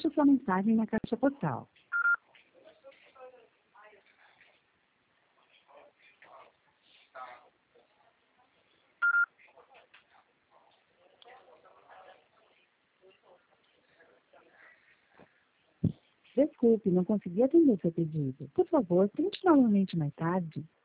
deixe sua mensagem na caixa postal. Desculpe, não consegui atender seu pedido. Por favor, tente novamente mais tarde.